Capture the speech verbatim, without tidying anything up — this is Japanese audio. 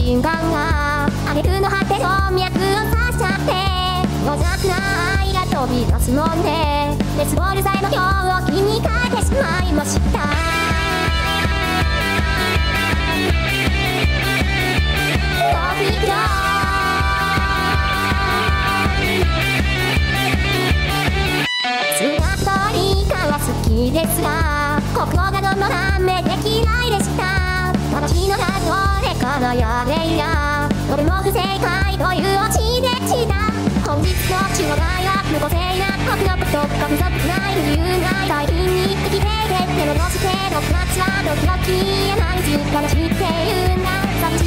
心眼が挙句の果て動脈を刺しちゃって弱な愛が飛び出すもんでデスボールさえの今日を君に変えてしまいました好きですがここがどのためで嫌いでした私のがどれか悩んでいやどれも不正解というオチでした本日の中の大学無個性な僕のことが不足ない理由ない最近に生きていて手のどしての価値はドキドキやない時間知っているんだ寂